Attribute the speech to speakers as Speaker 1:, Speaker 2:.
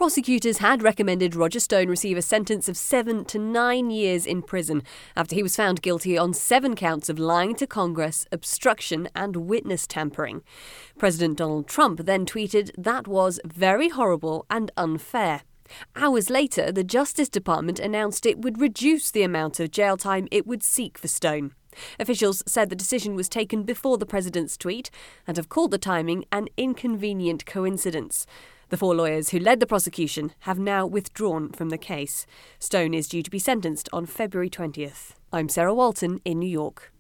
Speaker 1: Prosecutors had recommended Roger Stone receive a sentence of 7 to 9 years in prison after he was found guilty on 7 counts of lying to Congress, obstruction and witness tampering. President Donald Trump then tweeted that was very horrible and unfair. Hours later, the Justice Department announced it would reduce the amount of jail time it would seek for Stone. Officials said the decision was taken before the president's tweet and have called the timing an inconvenient coincidence. The 4 lawyers who led the prosecution have now withdrawn from the case. Stone is due to be sentenced on February 20th. I'm Sarah Walton in New York.